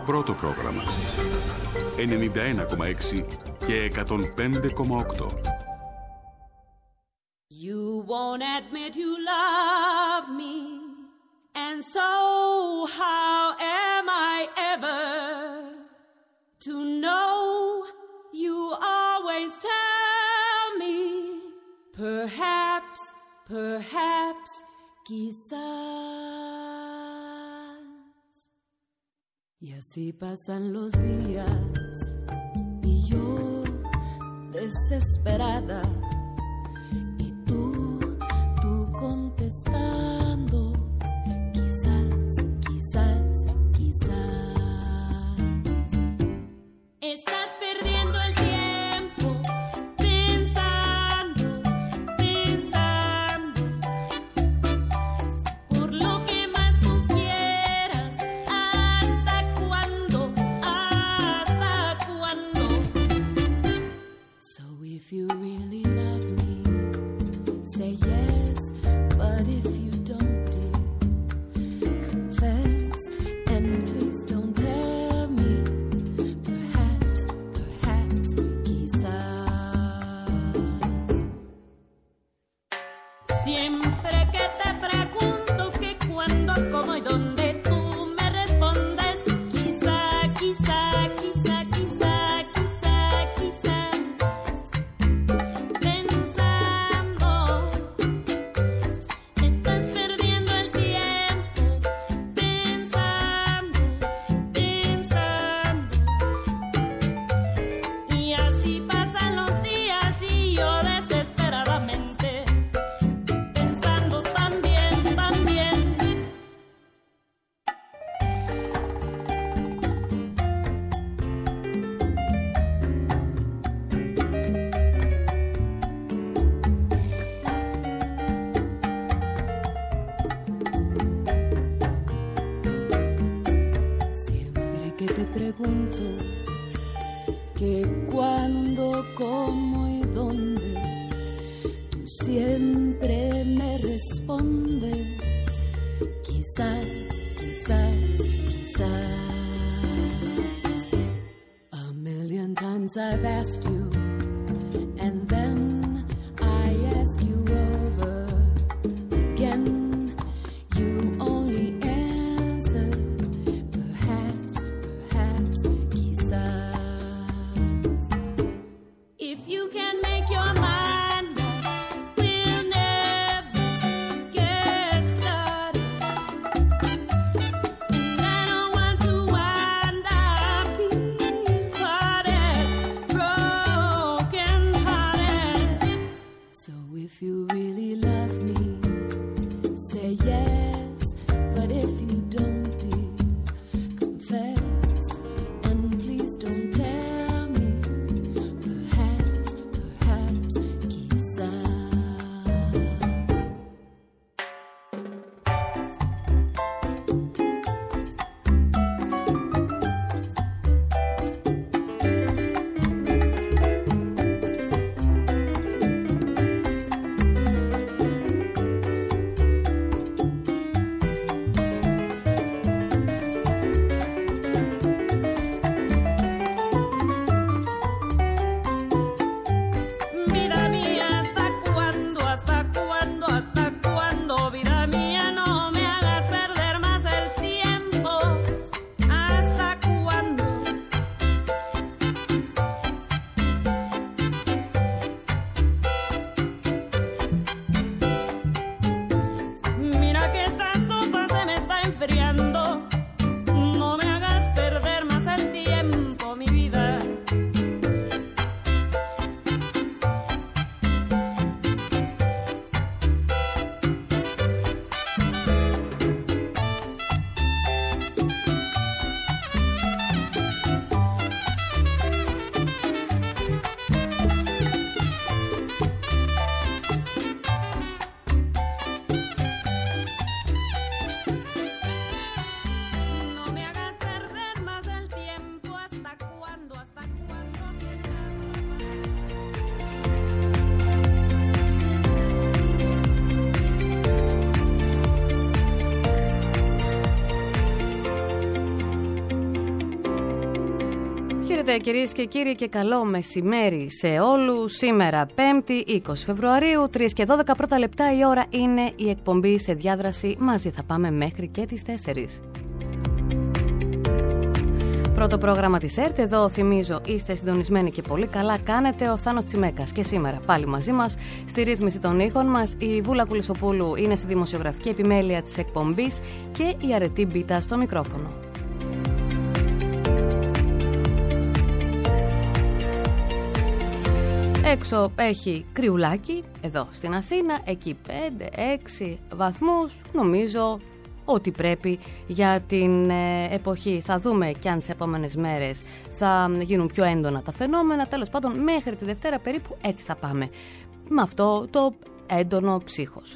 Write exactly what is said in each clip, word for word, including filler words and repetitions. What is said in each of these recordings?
Πρώτο πρόγραμμα. ενενήντα ένα κόμμα έξι και εκατόν πέντε κόμμα οκτώ. You won't admit you love me, and so how am I ever to know? You always tell me, perhaps, perhaps, quizás. Y así pasan los días y yo desesperada. Contestando, quizás, quizás, quizás. Estás perdiendo el tiempo pensando, pensando. Por lo que más tú quieras, ¿hasta cuándo? ¿Hasta cuándo? So if you really love me, say yes. But if you don't, dear, confess, and please don't tell me, perhaps, perhaps, quizás. Siempre que te pregunto qué, cuándo, cómo y dónde, tú me respondes, quizá, quizá, quizá, quizá, quizá, quizá. I've asked you, and then I ask you over again. You only answer, perhaps, perhaps, quizás. If you can make your mind up, we'll never get started. And I don't want to wind up here. Χαίρετε κυρίες και κύριοι και καλό μεσημέρι σε όλους. Σήμερα Πέμπτη είκοσι Φεβρουαρίου, τρία και δώδεκα πρώτα λεπτά η ώρα είναι η εκπομπή σε διάδραση. Μαζί θα πάμε μέχρι και τις τέσσερις. Πρώτο πρόγραμμα της ΕΡΤ, εδώ θυμίζω είστε συντονισμένοι και πολύ καλά κάνετε. Ο Θάνος Τσιμέκας και σήμερα πάλι μαζί μας στη ρύθμιση των ήχων μας. Η Βούλα Κουλισοπούλου είναι στη δημοσιογραφική επιμέλεια της εκπομπής και η Αρετή Μπίτα στο μικρόφωνο. Έξω έχει κρυουλάκι, εδώ στην Αθήνα, εκεί πέντε έξι βαθμούς, νομίζω ότι πρέπει για την ε, εποχή. Θα δούμε και αν τις επόμενες μέρες θα γίνουν πιο έντονα τα φαινόμενα. Τέλος πάντων, μέχρι τη Δευτέρα περίπου έτσι θα πάμε, με αυτό το έντονο ψύχος.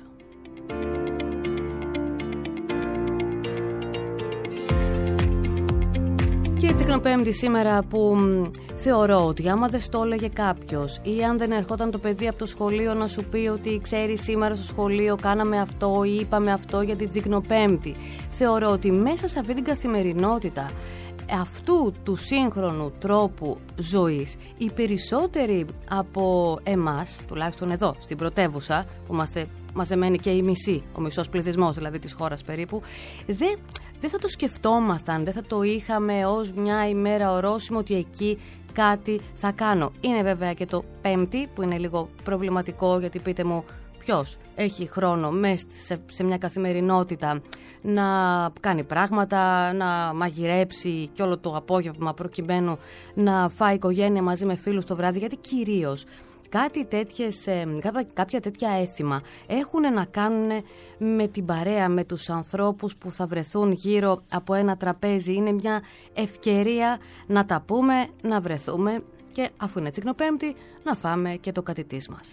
Και η Τσικνοπέμπτη σήμερα που θεωρώ ότι άμα δεν στο έλεγε κάποιος ή αν δεν ερχόταν το παιδί από το σχολείο να σου πει ότι ξέρει σήμερα στο σχολείο κάναμε αυτό ή είπαμε αυτό για την Τσικνοπέμπτη, θεωρώ ότι μέσα σε αυτή την καθημερινότητα αυτού του σύγχρονου τρόπου ζωής οι περισσότεροι από εμάς, τουλάχιστον εδώ στην πρωτεύουσα που είμαστε μαζεμένοι και η μισή, ο μισός πληθυσμός δηλαδή της χώρας περίπου, δεν, δεν θα το σκεφτόμασταν, δεν θα το είχαμε ως μια ημέρα ορόσημο ότι εκεί κάτι θα κάνω. Είναι βέβαια και το Πέμπτη που είναι λίγο προβληματικό, γιατί πείτε μου ποιος έχει χρόνο μέσα σε, σε μια καθημερινότητα να κάνει πράγματα, να μαγειρέψει και όλο το απόγευμα προκειμένου να φάει οικογένεια μαζί με φίλους το βράδυ, γιατί κυρίως κάτι τέτοιες, κάποια τέτοια έθιμα έχουν να κάνουν με την παρέα, με τους ανθρώπους που θα βρεθούν γύρω από ένα τραπέζι. Είναι μια ευκαιρία να τα πούμε, να βρεθούμε και αφού είναι Τσικνοπέμπτη να φάμε και το κατητής μας.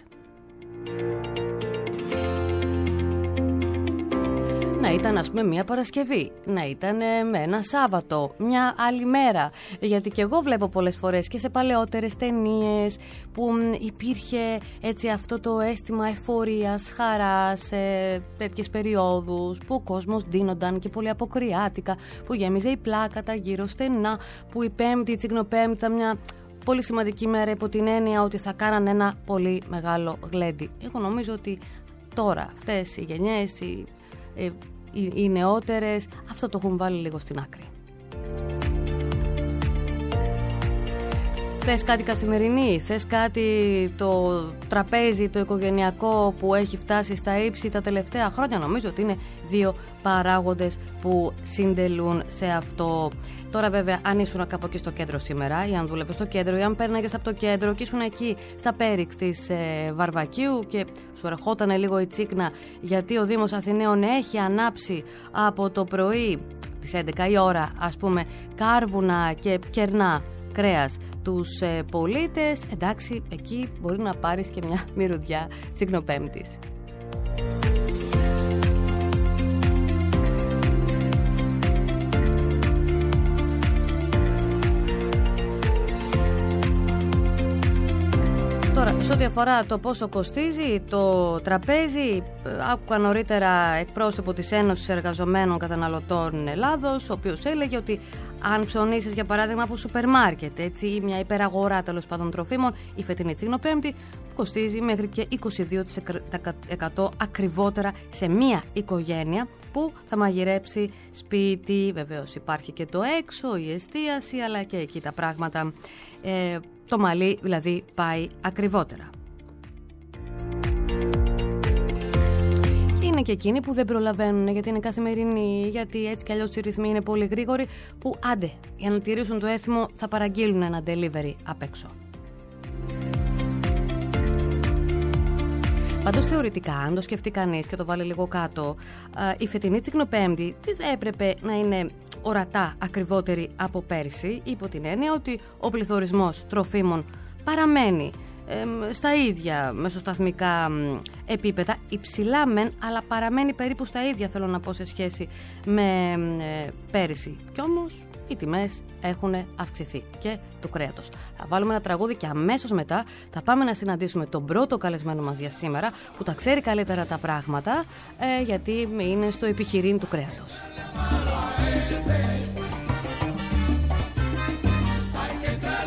Να ήταν ας πούμε μια Παρασκευή, να ήταν με ένα Σάββατο, μια άλλη μέρα. Γιατί και εγώ βλέπω πολλές φορές και σε παλαιότερες ταινίες που υπήρχε έτσι αυτό το αίσθημα εφορίας, χαράς σε τέτοιες περιόδους που ο κόσμος ντύνονταν και πολύ αποκριάτικα, που γέμιζε η πλάκα τα γύρω στενά, που η Πέμπτη, η Τσικνοπέμπτη ήταν μια πολύ σημαντική μέρα υπό την έννοια ότι θα κάναν ένα πολύ μεγάλο γλέντι. Εγώ νομίζω ότι τώρα αυτές οι γενιές, οι Οι, οι, οι νεότερες αυτό το έχουν βάλει λίγο στην άκρη. Θες κάτι καθημερινή, θες κάτι το τραπέζι, το οικογενειακό που έχει φτάσει στα ύψη τα τελευταία χρόνια. Νομίζω ότι είναι δύο παράγοντες που συντελούν σε αυτό. Τώρα βέβαια αν ήσουν κάπου εκεί στο κέντρο σήμερα ή αν δούλευες στο κέντρο ή αν πέρναγες από το κέντρο και ήσουν εκεί στα Πέριξ της ε, Βαρβακίου και σου ερχόταν λίγο η τσίκνα, γιατί ο Δήμος Αθηναίων έχει ανάψει από το πρωί τις έντεκα η ώρα ας πούμε κάρβουνα και κερνά κρέας τους ε, πολίτες, εντάξει, εκεί μπορεί να πάρεις και μια μυρωδιά Τσικνοπέμπτης. Τώρα, σε ό,τι αφορά το πόσο κοστίζει το τραπέζι, άκουγα νωρίτερα εκπρόσωπο της Ένωσης Εργαζομένων Καταναλωτών Ελλάδος, ο οποίος έλεγε ότι αν ψωνίσεις για παράδειγμα από σούπερ μάρκετ, έτσι, ή μια υπεραγορά τέλος πάντων τροφίμων, η φετινή Τσικνοπέμπτη κοστίζει μέχρι και είκοσι δύο τοις εκατό ακριβότερα σε μια οικογένεια που θα μαγειρέψει σπίτι. Βεβαίως υπάρχει και το έξω, η εστίαση, αλλά και εκεί τα πράγματα. Ε, το μαλλί δηλαδή πάει ακριβότερα. Και είναι και εκείνοι που δεν προλαβαίνουν γιατί είναι καθημερινοί, γιατί έτσι κι αλλιώς οι ρυθμοί είναι πολύ γρήγοροι, που άντε για να τηρήσουν το έθιμο θα παραγγείλουν ένα delivery απ' έξω. Πάντως θεωρητικά, αν το σκεφτεί κανείς και το βάλει λίγο κάτω, η φετινή Τσικνοπέμπτη τι θα έπρεπε να είναι ορατά ακριβότερη από πέρσι, υπό την έννοια ότι ο πληθωρισμός τροφίμων παραμένει ε, στα ίδια μεσοσταθμικά επίπεδα, υψηλά μεν, αλλά παραμένει περίπου στα ίδια, θέλω να πω, σε σχέση με ε, πέρσι. Κι όμως οι τιμές έχουν αυξηθεί και του κρέατος. Θα βάλουμε ένα τραγούδι και αμέσως μετά θα πάμε να συναντήσουμε τον πρώτο καλεσμένο μας για σήμερα, που τα ξέρει καλύτερα τα πράγματα, ε, γιατί είναι στο επιχειρήν του κρέατος. Hay que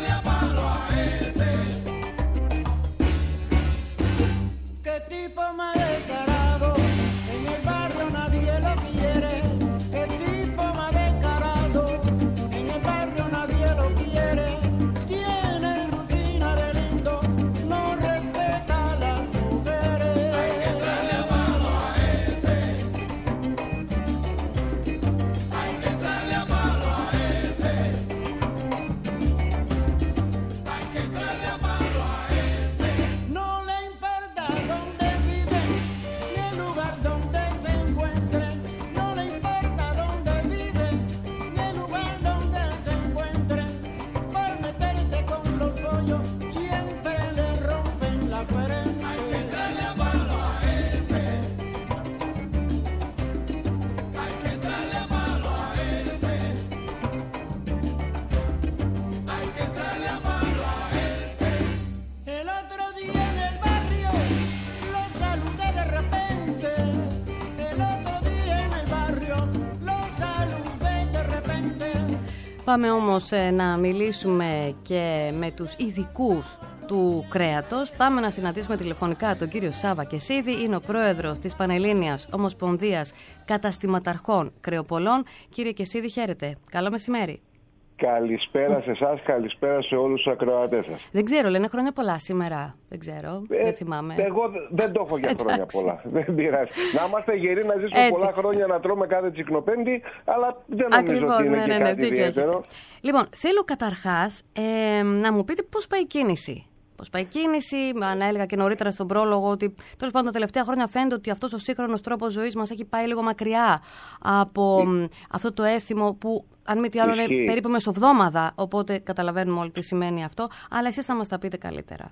Πάμε όμως ε, να μιλήσουμε και με τους ειδικούς του κρέατος. Πάμε να συναντήσουμε τηλεφωνικά τον κύριο Σάβα Κεσίδη. Είναι ο πρόεδρος της Πανελλήνιας Ομοσπονδίας Καταστηματαρχών Κρεοπολών. Κύριε Κεσίδη, χαίρετε. Καλό μεσημέρι. Καλησπέρα σε εσάς, καλησπέρα σε όλους τους ακροατές σας. Δεν ξέρω, λένε χρόνια πολλά σήμερα. Δεν ξέρω, ε, δεν θυμάμαι. Εγώ δεν το έχω για χρόνια πολλά. Δεν πειράζει. Να είμαστε γεροί, να ζήσουμε έτσι πολλά χρόνια, να τρώμε κάθε τσικνοπέμπτη, αλλά δεν νομίζω Ακριβώς, ότι είναι ναι, και ναι, ναι, κάτι ιδιαίτερο. Λοιπόν, θέλω καταρχάς ε, να μου πείτε πώς πάει η κίνηση. Πώς πάει η κίνηση, αν έλεγα και νωρίτερα στον πρόλογο ότι τέλος πάντων τα τελευταία χρόνια φαίνεται ότι αυτός ο σύγχρονος τρόπος ζωής μας έχει πάει λίγο μακριά από ε, αυτό το έθιμο που, αν μη τι άλλο, είναι περίπου μεσοβδόμαδα. Οπότε καταλαβαίνουμε όλοι τι σημαίνει αυτό. Αλλά εσείς θα μας τα πείτε καλύτερα.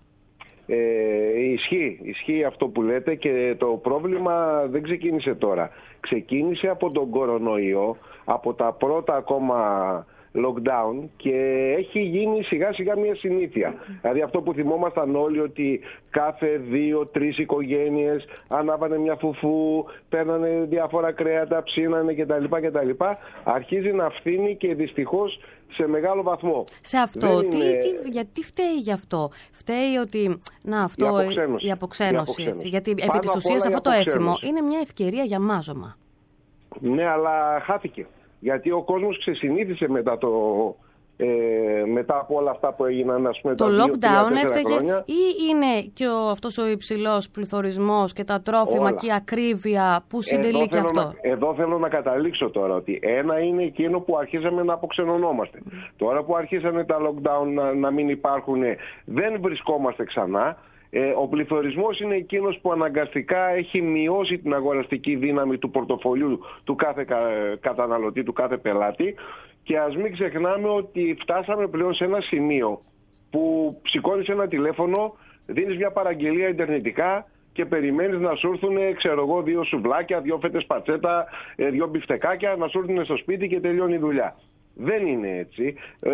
Ε, ισχύει, ισχύει αυτό που λέτε και το πρόβλημα δεν ξεκίνησε τώρα. Ξεκίνησε από τον κορονοϊό, από τα πρώτα ακόμα lockdown και έχει γίνει σιγά σιγά μια συνήθεια. Δηλαδή αυτό που θυμόμασταν όλοι ότι κάθε δύο-τρεις οικογένειες ανάβανε μια φουφού, παίρνανε διάφορα κρέατα, ψήνανε κτλ. κτλ. Αρχίζει να φθήνει και δυστυχώς σε μεγάλο βαθμό. Σε αυτό, τι, είναι... τι, γιατί φταίει γι' αυτό? Φταίει ότι, να, αυτό, η αποξένωση. Η αποξένωση, η αποξένωση. Έτσι, γιατί Πάνω επί της ουσίας αυτό το έθιμο είναι μια ευκαιρία για μάζωμα. Ναι, αλλά χάθηκε. Γιατί ο κόσμος ξεσυνήθισε μετά, το, ε, μετά από όλα αυτά που έγιναν, ας πούμε, το τα lockdown έφταιγε χρόνια. Ή είναι και ο, αυτός ο υψηλός πληθωρισμός και τα τρόφιμα όλα. Και η ακρίβεια που συντελεί και αυτό? Να, εδώ θέλω να καταλήξω τώρα ότι ένα είναι εκείνο που αρχίσαμε να αποξενωνόμαστε. Mm. Τώρα που αρχίσανε τα lockdown να, να μην υπάρχουν, δεν βρισκόμαστε ξανά. Ε, ο πληθωρισμός είναι εκείνος που αναγκαστικά έχει μειώσει την αγοραστική δύναμη του πορτοφολιού του κάθε κα, καταναλωτή, του κάθε πελάτη, και ας μην ξεχνάμε ότι φτάσαμε πλέον σε ένα σημείο που σηκώνεις ένα τηλέφωνο, δίνεις μια παραγγελία ιντερνετικά και περιμένεις να σου έρθουν, ξέρω εγώ, δύο σουβλάκια, δύο φέτες πατσέτα, δύο μπιφτεκάκια, να σου έρθουν στο σπίτι και τελειώνει η δουλειά. Δεν είναι έτσι. Ε,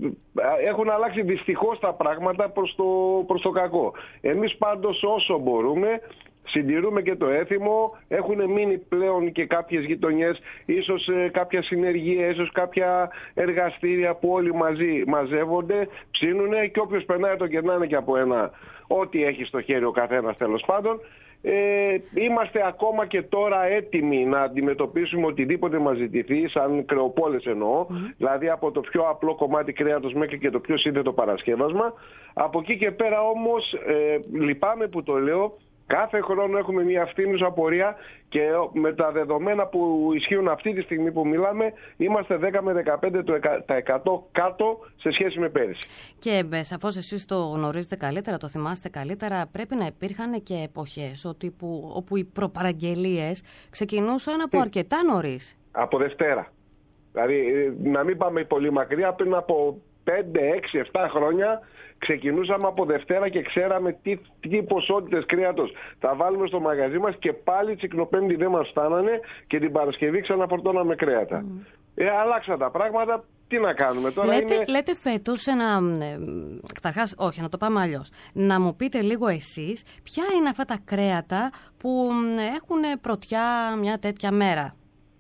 έχουν αλλάξει δυστυχώς τα πράγματα προς το, προς το κακό. Εμείς πάντως όσο μπορούμε συντηρούμε και το έθιμο. Έχουν μείνει πλέον και κάποιες γειτονιές, ίσως ε, κάποια συνεργεία, ίσως κάποια εργαστήρια που όλοι μαζί μαζεύονται, ψήνουνε και όποιος περνάει το κερνάνε και από ένα ό,τι έχει στο χέρι ο καθένας, τέλος πάντων. Ε, είμαστε ακόμα και τώρα έτοιμοι να αντιμετωπίσουμε οτιδήποτε μας ζητηθεί, σαν κρεοπόλες εννοώ, mm. δηλαδή από το πιο απλό κομμάτι κρέατος μέχρι και το πιο σύνθετο παρασκεύασμα. Από εκεί και πέρα όμως ε, λυπάμαι που το λέω, κάθε χρόνο έχουμε μια αυθύνουσα πορεία και με τα δεδομένα που ισχύουν αυτή τη στιγμή που μιλάμε, είμαστε δέκα με δεκαπέντε τοις εκατό κάτω σε σχέση με πέρυσι. Και σαφώς εσείς το γνωρίζετε καλύτερα, το θυμάστε καλύτερα, πρέπει να υπήρχαν και εποχές ότι που, όπου οι προπαραγγελίες ξεκινούσαν από αρκετά νωρίς. Από Δευτέρα. Δηλαδή, να μην πάμε πολύ μακριά, πριν από πέντε, έξι, επτά χρόνια ξεκινούσαμε από Δευτέρα και ξέραμε τι, τι ποσότητες κρέατος θα βάλουμε στο μαγαζί μας και πάλι τσικνοπέμπτη δεν μας φτάνανε και την Παρασκευή ξαναφορτώναμε κρέατα. Mm. Ε, αλλάξαν τα πράγματα. Τι να κάνουμε τώρα? Λέτε, είναι... λέτε φέτος ένα... Ε, καταρχάς, όχι, να το πάμε αλλιώς. Να μου πείτε λίγο εσείς ποια είναι αυτά τα κρέατα που έχουν πρωτιά μια τέτοια μέρα.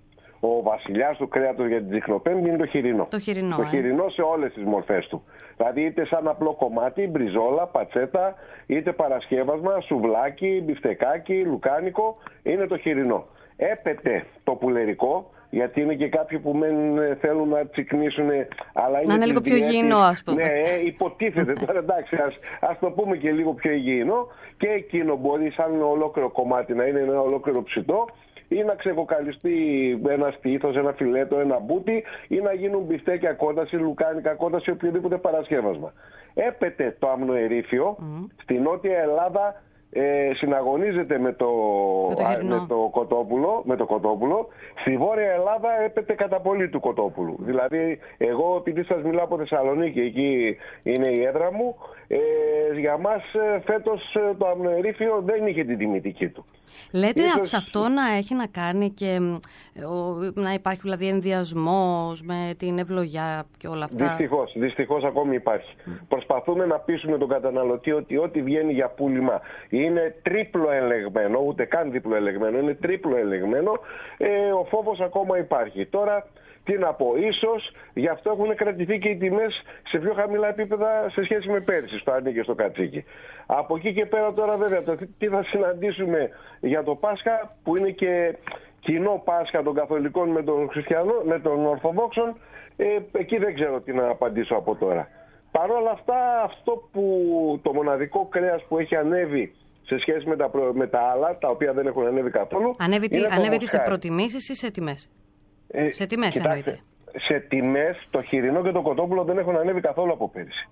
Ο βασιλιάς του κρέατος για την τσικνοπέμπτη είναι το χοιρινό. Το χοιρινό, το ε. χοιρινό σε όλες τις μορφές του. Δηλαδή είτε σαν απλό κομμάτι, μπριζόλα, πατσέτα, είτε παρασκεύασμα, σουβλάκι, μπιφτεκάκι, λουκάνικο, είναι το χοιρινό. Έπεται το πουλερικό, γιατί είναι και κάποιοι που μεν θέλουν να τσικνίσουν, αλλά είναι να είναι λίγο πιο υγιεινό, ας πούμε. Ναι, υποτίθεται τώρα, εντάξει, ας, ας το πούμε και λίγο πιο υγιεινό, και εκείνο μπορεί σαν ολόκληρο κομμάτι να είναι ένα ολόκληρο ψητό, ή να ξεκοκαλιστεί ένα στήθος, ένα φιλέτο, ένα μπούτι, ή να γίνουν μπιφτέκια κόταση, λουκάνικα κόταση, οποιοδήποτε παρασκεύασμα. Έπεται το αμνοερήφιο, mm. στη Νότια Ελλάδα ε, συναγωνίζεται με το, με, το με, το κοτόπουλο, με το κοτόπουλο. Στη Βόρεια Ελλάδα έπεται κατά πολύ του κοτόπουλου. Δηλαδή, εγώ επειδή σας μιλάω από Θεσσαλονίκη, εκεί είναι η έδρα μου, ε, για μας φέτος το αμνοερήφιο δεν είχε την τιμητική του. Λέτε ίσως... σε αυτό να έχει να κάνει και ο, να υπάρχει δηλαδή ενδιασμός με την ευλογιά και όλα αυτά? Δυστυχώς, δυστυχώς ακόμη υπάρχει. Mm. Προσπαθούμε να πείσουμε τον καταναλωτή ότι ό,τι βγαίνει για πούλημα είναι τρίπλο ελεγμένο, ούτε καν διπλο ελεγμένο, είναι τρίπλο ελεγμένο. Ε, ο φόβος ακόμα υπάρχει. Τώρα Τι να πω, ίσως γι' αυτό έχουν κρατηθεί και οι τιμές σε πιο χαμηλά επίπεδα σε σχέση με πέρσι, στο ανήκε στο κατσίκι. Από εκεί και πέρα τώρα βέβαια, το τι θα συναντήσουμε για το Πάσχα, που είναι και κοινό Πάσχα των Καθολικών με τον Χριστιανό, με τον Ορθοδόξων, ε, εκεί δεν ξέρω τι να απαντήσω από τώρα. Παρ' όλα αυτά, αυτό που το μοναδικό κρέας που έχει ανέβει σε σχέση με τα, προ... με τα άλλα, τα οποία δεν έχουν ανέβει καθόλου. Ανέβει, τι, ανέβει σε προτιμήσεις ή σε τιμές? Ε, σε τιμές εννοείται. Σε τιμές το χοιρινό και το κοτόπουλο δεν έχουν ανέβει καθόλου από πέρυσι.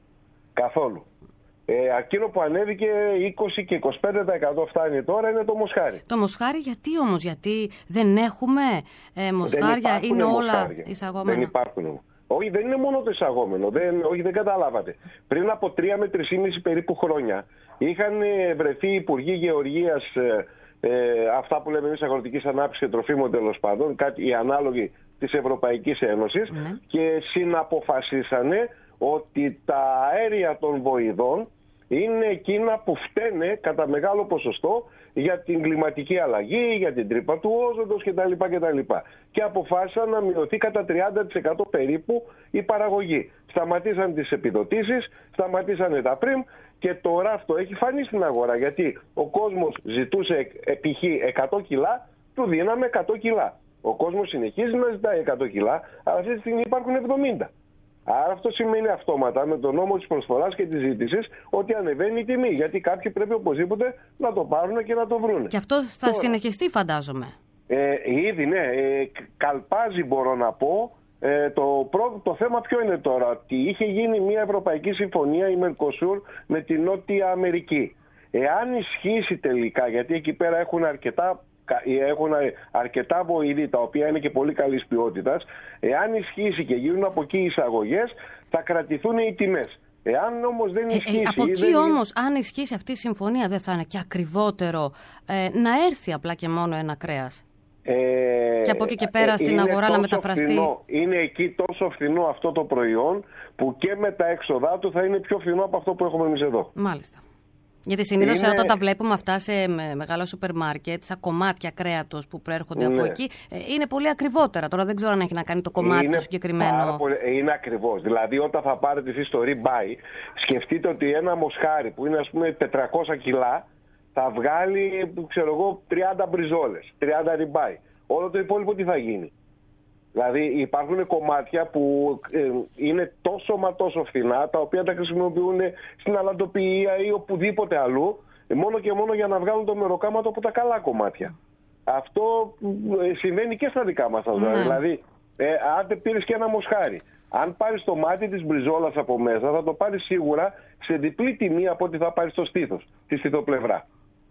Καθόλου. Ε, εκείνο που ανέβηκε είκοσι και είκοσι πέντε τοις εκατό φτάνει τώρα είναι το μοσχάρι. Το μοσχάρι γιατί όμως, γιατί δεν έχουμε ε, μοσχάρια, είναι όλα μοσχάρια. Εισαγόμενα? Δεν υπάρχουν. Όχι, δεν είναι μόνο το εισαγόμενο. Δεν, όχι, δεν καταλάβατε. Πριν από τρία με τρία περίπου χρόνια είχαν βρεθεί υπουργοί Γεωργίας, ε, ε, αυτά που λέμε εμείς αγροτικής ανάπτυξης και τροφίμων τέλος πάντων, οι ανάλογοι της Ευρωπαϊκής Ένωσης, mm. και συναποφασίσανε ότι τα αέρια των βοηδών είναι εκείνα που φταίνε κατά μεγάλο ποσοστό για την κλιματική αλλαγή, για την τρύπα του όζοντος κτλ. κτλ. Και αποφάσισαν να μειωθεί κατά τριάντα τοις εκατό περίπου η παραγωγή. Σταματήσαν τις επιδοτήσεις, σταματήσανε τα πριμ και τώρα αυτό έχει φανεί στην αγορά. Γιατί ο κόσμος ζητούσε π.χ. εκατό κιλά, του δίναμε εκατό κιλά. Ο κόσμος συνεχίζει να ζητάει εκατό κιλά, αλλά αυτή τη στιγμή υπάρχουν εβδομήντα. Άρα αυτό σημαίνει αυτόματα με τον νόμο της προσφοράς και της ζήτησης ότι ανεβαίνει η τιμή. Γιατί κάποιοι πρέπει οπωσδήποτε να το πάρουν και να το βρουν. Και αυτό θα τώρα συνεχιστεί, φαντάζομαι. Ε, ήδη ναι, ε, καλπάζει μπορώ να πω. Ε, το, πρώτο, το θέμα ποιο είναι τώρα? Ότι είχε γίνει μια Ευρωπαϊκή Συμφωνία, η Mercosur, με την Νότια Αμερική. Εάν ισχύσει τελικά, γιατί εκεί πέρα έχουν αρκετά έχουν αρκετά βοηδή, τα οποία είναι και πολύ καλής ποιότητας, εάν ισχύσει και γίνουν από εκεί οι εισαγωγές, θα κρατηθούν οι τιμές. Εάν όμως δεν ισχύσει... Ε, ε, από εκεί δεν... όμως, αν ισχύσει αυτή η συμφωνία, δεν θα είναι και ακριβότερο ε, να έρθει απλά και μόνο ένα κρέας? Ε, και από εκεί και πέρα ε, στην αγορά να μεταφραστεί. Φθηνό, είναι εκεί τόσο φθηνό αυτό το προϊόν, που και με τα έξοδά του θα είναι πιο φθηνό από αυτό που έχουμε εμείς εδώ. Μάλιστα. Γιατί συνήθως είναι... όταν τα βλέπουμε αυτά σε μεγάλα σούπερ μάρκετ, σαν κομμάτια κρέατος που προέρχονται, ναι, από εκεί, είναι πολύ ακριβότερα. Τώρα δεν ξέρω αν έχει να κάνει το κομμάτι είναι του συγκεκριμένο. Πολύ... Είναι ακριβώς. Δηλαδή όταν θα πάρετε εσείς το rebuy, σκεφτείτε ότι ένα μοσχάρι που είναι ας πούμε τετρακόσια κιλά θα βγάλει, ξέρω εγώ, τριάντα μπριζόλες, τριάντα rebuy. Όλο το υπόλοιπο τι θα γίνει? Δηλαδή υπάρχουν κομμάτια που ε, είναι τόσο μα τόσο φθηνά, τα οποία τα χρησιμοποιούν στην αλαντοποιία ή οπουδήποτε αλλού, μόνο και μόνο για να βγάλουν το μεροκάματο από τα καλά κομμάτια. Αυτό ε, συμβαίνει και στα δικά μας. Ναι. Δηλαδή, ε, αν πήρες και ένα μοσχάρι, αν πάρεις το μάτι της μπριζόλας από μέσα, θα το πάρεις σίγουρα σε διπλή τιμή από ό,τι θα πάρεις το στήθος, τη στήθοπλευρά.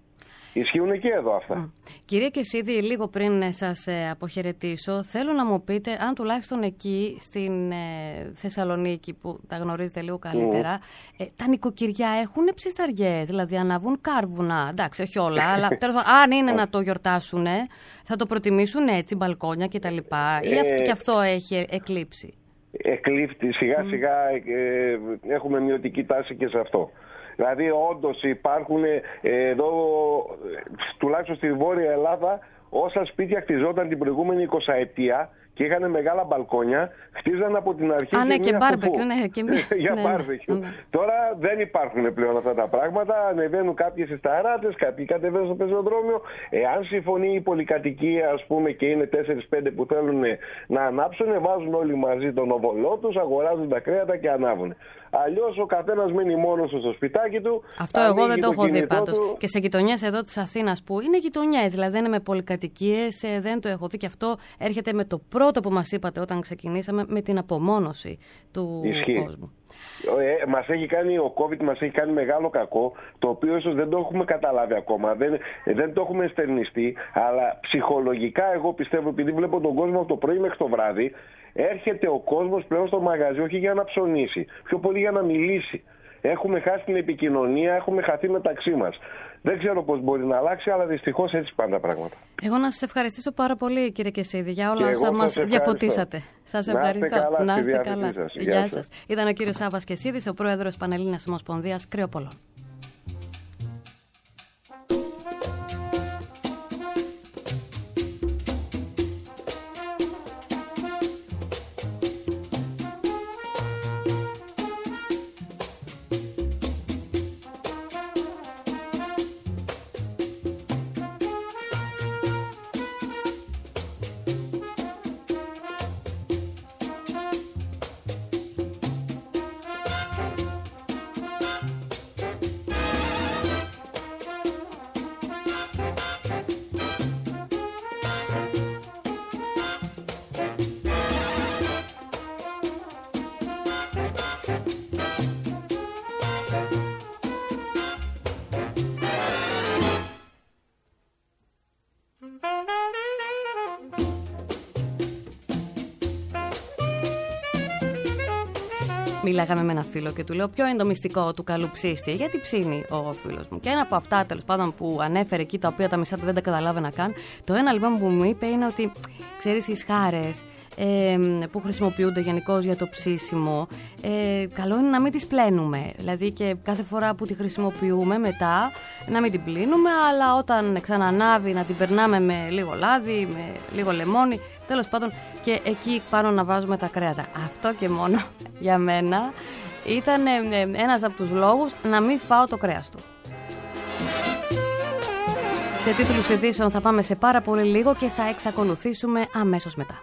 Ισχύουν και εδώ αυτά. Mm. Κύριε Κεσίδη, λίγο πριν σας ε, αποχαιρετήσω, θέλω να μου πείτε αν τουλάχιστον εκεί στην ε, Θεσσαλονίκη, που τα γνωρίζετε λίγο καλύτερα, mm. ε, τα νοικοκυριά έχουν ψισταριές, δηλαδή αναβούν κάρβουνα. Εντάξει, όχι όλα, αλλά τέλος πάντων, αν είναι να το γιορτάσουν, θα το προτιμήσουν έτσι, μπαλκόνια κτλ. Ή ε, και αυτό έχει εκλείψει? Εκλείφθη, σιγά mm. σιγά ε, έχουμε μειωτική τάση και σε αυτό. Δηλαδή όντως υπάρχουν ε, εδώ, τουλάχιστον στη Βόρεια Ελλάδα, όσα σπίτια χτιζόταν την προηγούμενη εικοσαετία και είχαν μεγάλα μπαλκόνια, χτίζαν από την αρχή. Α, ναι, και μπάρμπεκιου, ναι, και μία. Για ναι, μπάρμπεκιου. Ναι. Τώρα δεν υπάρχουν πλέον αυτά τα πράγματα. Ανεβαίνουν κάποιοι στις ταράτες, κάποιοι κατεβαίνουν στο πεζοδρόμιο. Εάν συμφωνεί η πολυκατοικία, ας πούμε, και είναι τέσσερις πέντε που θέλουν να ανάψουν, βάζουν όλοι μαζί τον οβολό τους, αγοράζουν τα κρέατα και ανάβουν. Αλλιώς ο καθένας μένει μόνος στο σπιτάκι του. Αυτό εγώ δεν το έχω δει πάντως. Του. Και σε γειτονιές εδώ της Αθήνας που είναι γειτονιές, δηλαδή δεν είναι με πολυκατοικίες, δεν το έχω δει, και αυτό έρχεται με το πρώτο που μας είπατε όταν ξεκινήσαμε, με την απομόνωση του Ισχύει. κόσμου. Ε, μας έχει κάνει, ο COVID μας έχει κάνει μεγάλο κακό, το οποίο ίσως δεν το έχουμε καταλάβει ακόμα, δεν, δεν το έχουμε εστερνιστεί, αλλά ψυχολογικά εγώ πιστεύω, επειδή βλέπω τον κόσμο από το πρωί μέχρι το βράδυ, έρχεται ο κόσμος πλέον στο μαγαζί όχι για να ψωνίσει, πιο πολύ για να μιλήσει. Έχουμε χάσει την επικοινωνία, έχουμε χαθεί μεταξύ μας. Δεν ξέρω πώς μπορεί να αλλάξει, αλλά δυστυχώς έτσι πάνε τα πράγματα. Εγώ να σας ευχαριστήσω πάρα πολύ, κύριε Κεσίδη, για όλα όσα μας διαφωτίσατε. Σας ευχαριστώ. Καλά, να είστε καλά. Σας. Γεια, Γεια σας. σας. Ήταν ο κύριος Σάββας Κεσίδης, ο πρόεδρος Πανελλήνιας Ομοσπονδίας Κρεοπολών. Μίλαγα με ένα φίλο και του λέω: ποιο είναι το μυστικό του καλού ψήστη? Γιατί ψήνει ο φίλος μου. Και ένα από αυτά, τέλος πάντων, που ανέφερε εκεί, τα οποία τα μισά του δεν τα καταλάβαινα καν. Το ένα λοιπόν που μου είπε είναι ότι, ξέρεις, οι σχάρες ε, που χρησιμοποιούνται γενικώς για το ψήσιμο, ε, καλό είναι να μην τις πλένουμε. Δηλαδή, και κάθε φορά που τη χρησιμοποιούμε μετά, να μην την πλύνουμε, αλλά όταν ξανανάβει να την περνάμε με λίγο λάδι, με λίγο λεμόνι. Τέλος πάντων, και εκεί πάνω να βάζουμε τα κρέατα. Αυτό και μόνο για μένα ήταν ένας από τους λόγους να μην φάω το κρέας του. Σε τίτλους ειδήσεων θα πάμε σε πάρα πολύ λίγο και θα εξακολουθήσουμε αμέσως μετά.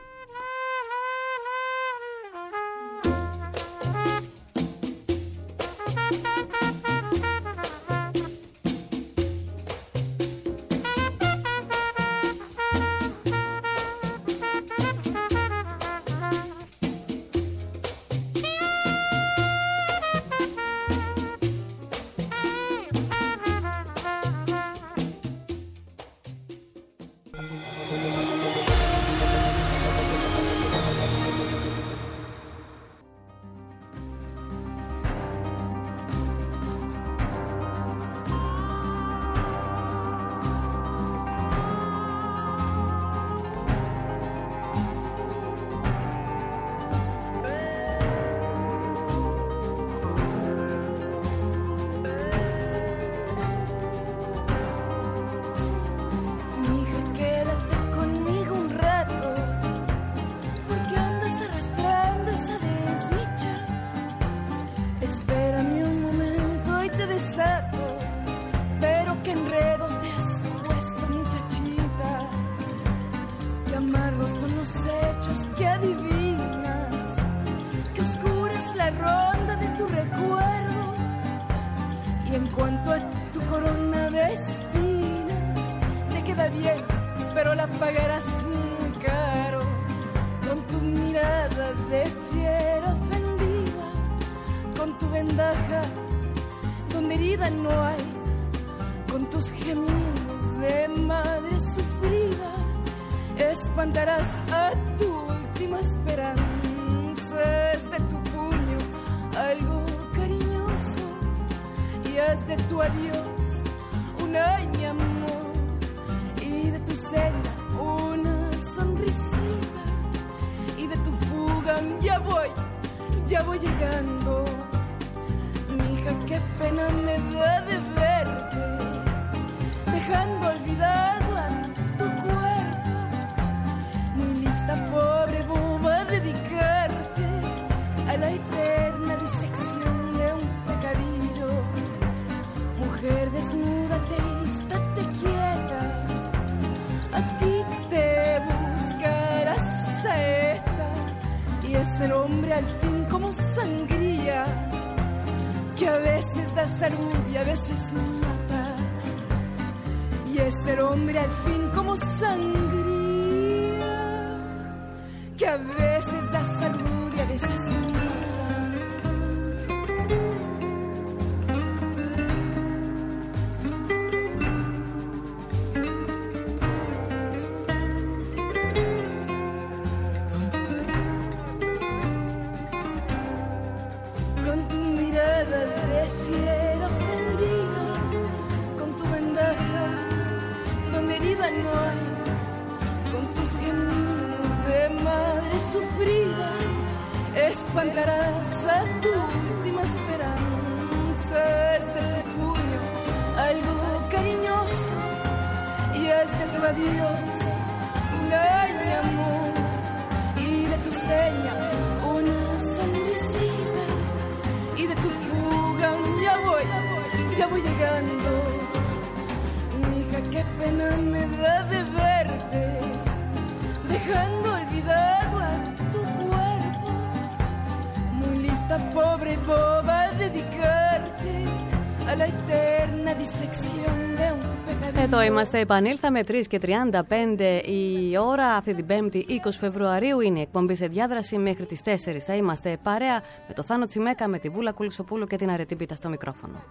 Εδώ είμαστε, επανήλθαμε τρεις και τριάντα πέντε η ώρα αυτή την Πέμπτη είκοσι Φεβρουαρίου. Είναι η εκπομπή σε διάδραση μέχρι τις τέσσερις. Θα είμαστε παρέα με το Θάνο Τσιμέκα, με τη Βούλα Κουλουσοπούλου και την Αρετή Πίτα στο μικρόφωνο.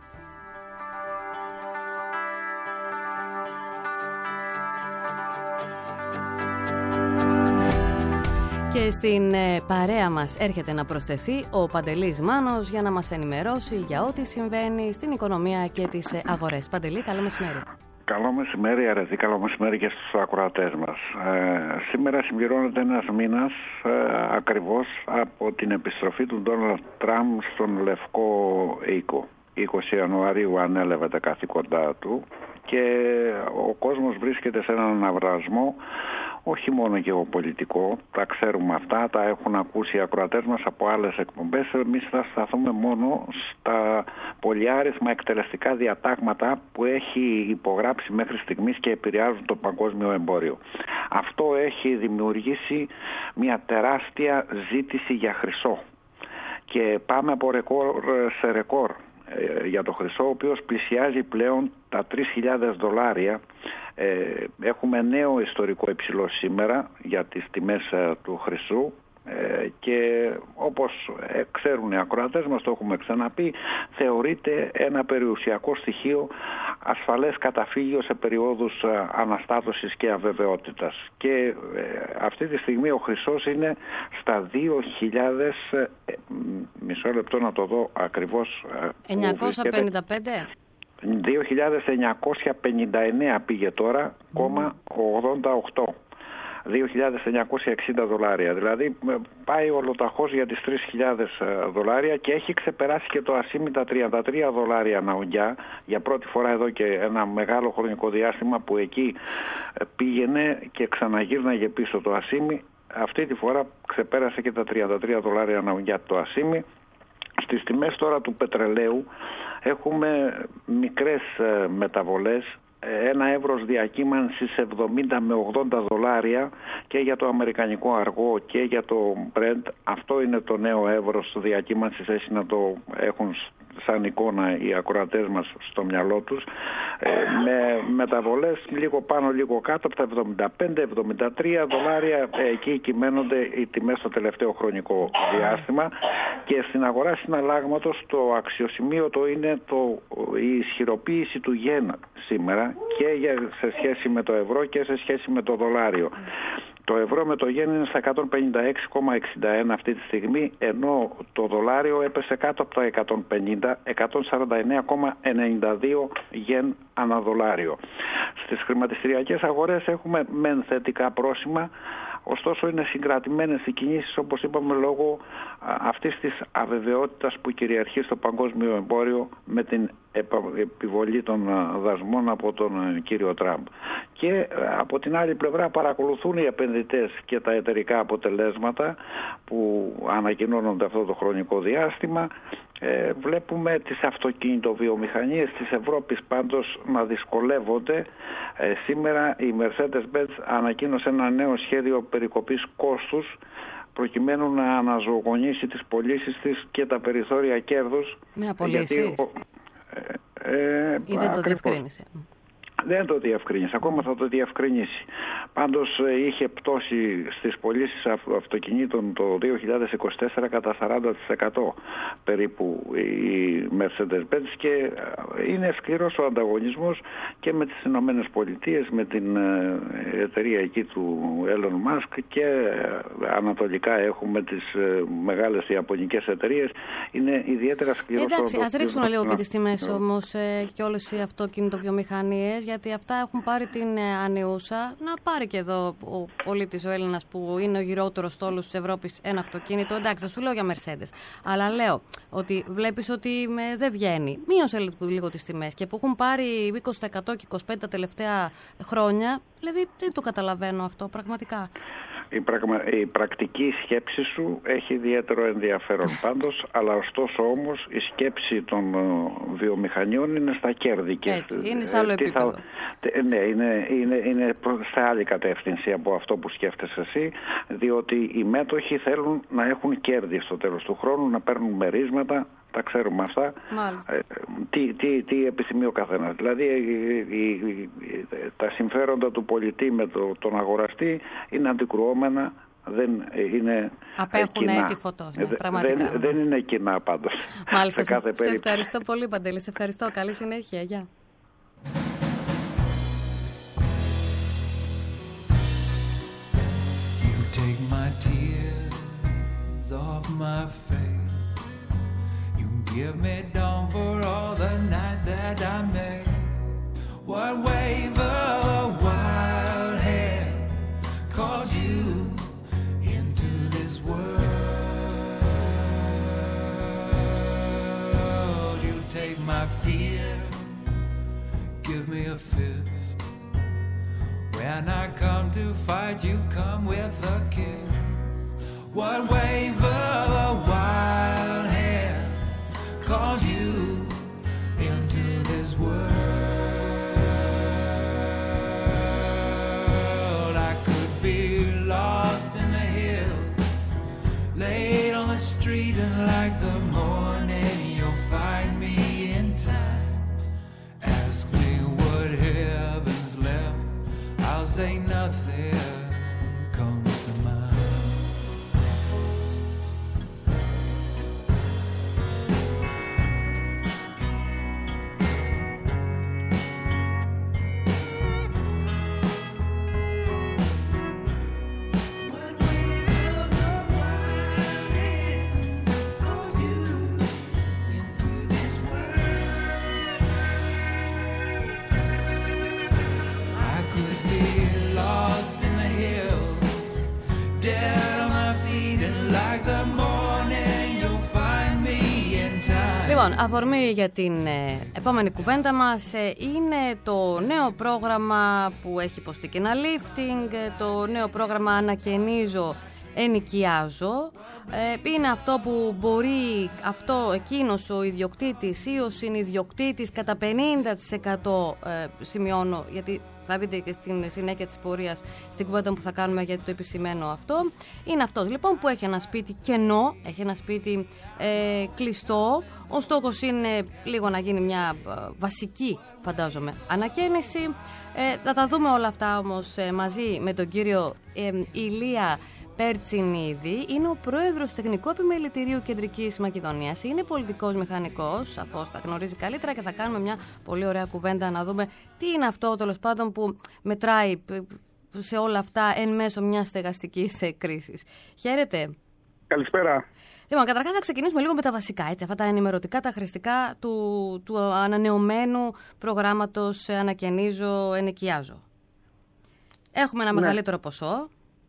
Και Και στην ε, παρέα μας έρχεται να προσθεθεί ο Παντελής Μάνος για να μας ενημερώσει για ό,τι συμβαίνει στην οικονομία και τις ε, αγορές. Παντελή, καλό μεσημέρι. Καλό μεσημέρι, αρετή, καλό μεσημέρι και στους ακροατές μας. Ε, σήμερα συμπληρώνεται ένας μήνας ε, ακριβώς από την επιστροφή του Ντόναλντ Τραμπ στον Λευκό Οίκο. είκοσι Ιανουαρίου ανέλαβε τα καθήκοντά του και ο κόσμος βρίσκεται σε έναν αναβρασμό, όχι μόνο γεωπολιτικό, τα ξέρουμε αυτά, τα έχουν ακούσει οι ακροατές μας από άλλες εκπομπές. Εμείς θα σταθούμε μόνο στα πολυάριθμα εκτελεστικά διατάγματα που έχει υπογράψει μέχρι στιγμής και επηρεάζουν το παγκόσμιο εμπόριο. Αυτό έχει δημιουργήσει μια τεράστια ζήτηση για χρυσό και πάμε από ρεκόρ σε ρεκόρ για το χρυσό, ο οποίος πλησιάζει πλέον τα τρεις χιλιάδες δολάρια. Ε, έχουμε νέο ιστορικό υψηλό σήμερα για τις τιμές ε, του χρυσού ε, και όπως ε, ξέρουν οι ακροατές μας, το έχουμε ξαναπεί, θεωρείται ένα περιουσιακό στοιχείο, ασφαλές καταφύγιο σε περιόδους ε, αναστάτωσης και αβεβαιότητας. Και ε, αυτή τη στιγμή ο χρυσός είναι στα δύο χιλιάδες, ε, μισό λεπτό να το δω ακριβώς, ε, εννιακόσια πενήντα πέντε δύο χιλιάδες εννιακόσια πενήντα εννέα πήγε τώρα, κόμμα ογδόντα οκτώ. δύο χιλιάδες εννιακόσια εξήντα δολάρια. Δηλαδή πάει ολοταχώς για τις τρεις χιλιάδες δολάρια και έχει ξεπεράσει και το ασήμι τα τριάντα τρία δολάρια ανά ουγγιά για πρώτη φορά εδώ και ένα μεγάλο χρονικό διάστημα, που εκεί πήγαινε και ξαναγύρναγε πίσω το ασήμι. Αυτή τη φορά ξεπέρασε και τα τριάντα τρία δολάρια ανά ουγγιά το ασήμι. Στις τιμές τώρα του πετρελαίου έχουμε μικρές μεταβολές, ένα εύρος διακύμανσης εβδομήντα με ογδόντα δολάρια και για το αμερικανικό αργό και για το Brent. Αυτό είναι το νέο εύρος διακύμανσης, έτσι να το έχουν σαν εικόνα οι ακροατές μας στο μυαλό τους, ε, με μεταβολές λίγο πάνω λίγο κάτω από τα εβδομήντα πέντε εβδομήντα τρία δολάρια. Εκεί κυμαίνονται οι τιμές στο τελευταίο χρονικό διάστημα και στην αγορά συναλλάγματος το αξιοσημείωτο είναι το, η ισχυροποίηση του γεν σήμερα και σε σχέση με το ευρώ και σε σχέση με το δολάριο. Το ευρώ με το γεν είναι στα εκατόν πενήντα έξι κόμμα εξήντα ένα αυτή τη στιγμή, ενώ το δολάριο έπεσε κάτω από τα εκατόν πενήντα, εκατόν σαράντα εννέα κόμμα ενενήντα δύο γεν ανά δολάριο. Στις χρηματιστηριακές αγορές έχουμε μεν θετικά πρόσημα, ωστόσο είναι συγκρατημένες οι κινήσεις, όπως είπαμε, λόγω αυτής της αβεβαιότητας που κυριαρχεί στο παγκόσμιο εμπόριο με την επιβολή των δασμών από τον κύριο Τραμπ. Και από την άλλη πλευρά παρακολουθούν οι επενδυτές και τα εταιρικά αποτελέσματα που ανακοινώνονται αυτό το χρονικό διάστημα. Ε, βλέπουμε τις αυτοκινητοβιομηχανίες της Ευρώπης πάντως να δυσκολεύονται. Ε, σήμερα η Mercedes-Benz ανακοίνωσε ένα νέο σχέδιο περικοπής κόστους προκειμένου να αναζωογονήσει τις πωλήσεις της και τα περιθώρια κέρδους. Με απολύσεις. Ε, ε, Ή δεν το διευκρίνησε. Δεν το διευκρίνησε, ακόμα θα το διευκρινίσει. Πάντως είχε πτώση στις πωλήσεις αυτοκινήτων το δύο χιλιάδες είκοσι τέσσερα κατά σαράντα τοις εκατό περίπου η Mercedes-Benz και είναι σκληρός ο ανταγωνισμός και με τις Ηνωμένες Πολιτείες, με την εταιρεία εκεί του Elon Musk, και ανατολικά έχουμε τις μεγάλες ιαπωνικές εταιρείες. Είναι ιδιαίτερα σκληρός. Εντάξει, ας ρίξουμε λίγο και τις τιμές όμως ε, και όλες οι αυτοκινητοβιομηχανίες, γιατί αυτά έχουν πάρει την ε, ανεούσα. Να πάρει και εδώ ο πολίτης, ο Έλληνας, που είναι ο γυρότερος στόλος της Ευρώπης, ένα αυτοκίνητο. Εντάξει, δεν σου λέω για Mercedes. Αλλά λέω ότι βλέπεις ότι με, δεν βγαίνει. Μείωσε λίγο τις τιμές και που έχουν πάρει είκοσι τοις εκατό και είκοσι πέντε τοις εκατό τα τελευταία χρόνια. Δηλαδή δεν το καταλαβαίνω αυτό πραγματικά. Η, πραγμα... η πρακτική σκέψη σου έχει ιδιαίτερο ενδιαφέρον πάντως, αλλά ωστόσο όμως η σκέψη των βιομηχανιών είναι στα κέρδη. Έτσι, είναι σε άλλο επίπεδο. Θα... Ναι, είναι, είναι, είναι σε άλλη κατεύθυνση από αυτό που σκέφτεσαι εσύ, διότι οι μέτοχοι θέλουν να έχουν κέρδη στο τέλος του χρόνου, να παίρνουν μερίσματα. Τα ξέρουμε αυτά. Ε, τι, τι, τι επιθυμεί ο καθένας. Δηλαδή η, η, η, τα συμφέροντα του πολιτή με το, τον αγοραστή είναι αντικρουόμενα, δεν είναι απέχουν κοινά. Τη φωτός, ναι, πραγματικά. Δεν, δεν είναι κοινά πάντως. Μάλιστα, σε, κάθε σε, σε ευχαριστώ πολύ, Παντελή. Σε ευχαριστώ. Καλή συνέχεια. Γεια. You take my tears off my face. You give me dawn for all the night that I made. What wave of a wild hand called you into this world? You take my fear, give me a fist. When I come to fight, you come with a kiss. What wave of a wild hand called you into this world? I could be lost in the hills, laid on the street, and like the morning you'll find me in time. Ask me what heaven's left, I'll say nothing comes to mind. Λοιπόν, αφορμή για την ε, επόμενη κουβέντα μας ε, είναι το νέο πρόγραμμα που έχει υποστεί και ένα lifting, ε, το νέο πρόγραμμα Ανακαινίζω, Ενοικιάζω. Ε, είναι αυτό που μπορεί αυτό εκείνος ο ιδιοκτήτης ή ο συνιδιοκτήτης κατά πενήντα τοις εκατό ε, σημειώνω, γιατί θα δείτε και στην συνέχεια της πορείας στην κουβέντα που θα κάνουμε, γιατί το επισημαίνω αυτό. Είναι αυτός λοιπόν που έχει ένα σπίτι κενό, έχει ένα σπίτι ε, κλειστό. Ο στόχος είναι λίγο να γίνει μια ε, βασική, φαντάζομαι, ανακαίνιση. Ε, θα τα δούμε όλα αυτά όμως ε, μαζί με τον κύριο ε, Ηλία Περτσινίδη. Είναι ο πρόεδρος Τεχνικού Επιμελητηρίου Κεντρικής Μακεδονίας. Είναι πολιτικός μηχανικός, σαφώς τα γνωρίζει καλύτερα, και θα κάνουμε μια πολύ ωραία κουβέντα να δούμε τι είναι αυτό τέλος πάντων που μετράει σε όλα αυτά εν μέσω μιας στεγαστικής κρίσης. Χαίρετε. Καλησπέρα. Λοιπόν, καταρχάς θα ξεκινήσουμε λίγο με τα βασικά, έτσι, αυτά τα ενημερωτικά, τα χρηστικά του, του ανανεωμένου προγράμματος Ανακαινίζω, Ενοικιάζω. Έχουμε ένα ναι. μεγαλύτερο ποσό.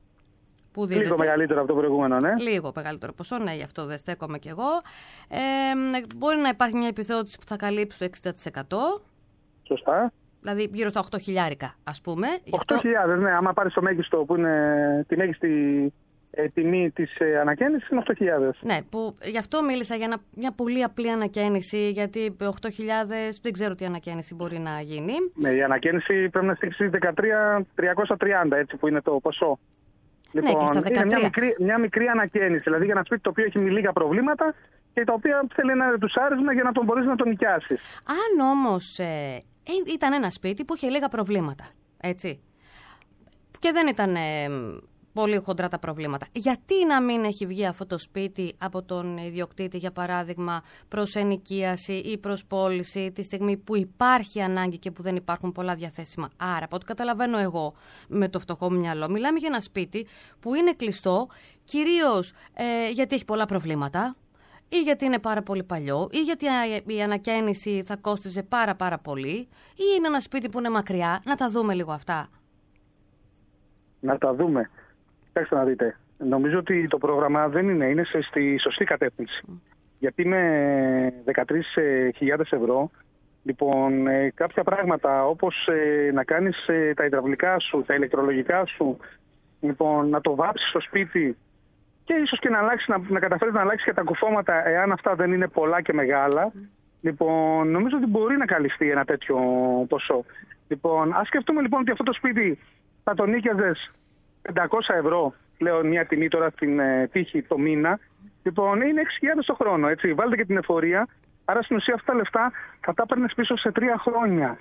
Που δίδεται. Λίγο μεγαλύτερο από το προηγούμενο, ναι. Λίγο μεγαλύτερο ποσό, ναι, γι' αυτό δεν στέκομαι κι εγώ. Ε, μπορεί να υπάρχει μια επιδότηση που θα καλύψει το εξήντα τοις εκατό. Σωστά. Δηλαδή γύρω στα οκτώ χιλιάρικα, ας πούμε. οκτώ χιλιάδες, αυτό... ναι. Άμα πάρεις το μέγιστο που είναι τη μέγιστη ε, τιμή της ε, ανακαίνησης, είναι οκτώ χιλιάδες. Ναι, που γι' αυτό μίλησα για ένα, μια πολύ απλή ανακαίνιση, γιατί οκτώ χιλιάδες δεν ξέρω τι ανακαίνιση μπορεί να γίνει. Ναι, η ανακαίνιση πρέπει να στήξει δεκατρία χιλιάδες τριακόσια τριάντα, έτσι που είναι το ποσό. Λοιπόν, ναι, και στα δεκατρία. Είναι μια μικρή, μια μικρή ανακαίνιση, δηλαδή για ένα σπίτι το οποίο έχει λίγα προβλήματα και τα οποία θέλει ένα ρετουσάρισμα για να τον μπορείς να τον νοικιάσεις. Αν όμως ε, ήταν ένα σπίτι που είχε λίγα προβλήματα, έτσι, και δεν ήταν ε, πολύ χοντρά τα προβλήματα, γιατί να μην έχει βγει αυτό το σπίτι από τον ιδιοκτήτη, για παράδειγμα, προς ενοικίαση ή προς πώληση τη στιγμή που υπάρχει ανάγκη και που δεν υπάρχουν πολλά διαθέσιμα? Άρα, από ό,τι καταλαβαίνω εγώ με το φτωχό μου μυαλό, μιλάμε για ένα σπίτι που είναι κλειστό, κυρίως ε, γιατί έχει πολλά προβλήματα, ή γιατί είναι πάρα πολύ παλιό, ή γιατί η ανακαίνιση θα κόστιζε πάρα πάρα πολύ, ή είναι ένα σπίτι που είναι μακριά. Να τα δούμε λίγο αυτά. Να τα δούμε. Κοιτάξτε να δείτε. Νομίζω ότι το πρόγραμμα δεν είναι, είναι στη σωστή κατεύθυνση. Mm. Γιατί με δεκατρείς χιλιάδες ευρώ, λοιπόν, κάποια πράγματα όπως να κάνεις τα υδραυλικά σου, τα ηλεκτρολογικά σου, λοιπόν, να το βάψεις στο σπίτι και ίσως και να, αλλάξεις, να, να καταφέρεις να αλλάξεις και τα κουφώματα, εάν αυτά δεν είναι πολλά και μεγάλα, mm. λοιπόν, νομίζω ότι μπορεί να καλυφθεί ένα τέτοιο ποσό. Λοιπόν, ας σκεφτούμε λοιπόν ότι αυτό το σπίτι θα το νίκιαζες πεντακόσια ευρώ, λέω μια τιμή τώρα στην ε, τύχη το μήνα, λοιπόν είναι έξι χιλιάδες το χρόνο, έτσι. Βάλτε και την εφορία, άρα στην ουσία αυτά τα λεφτά θα τα παίρνεις πίσω σε τρία χρόνια.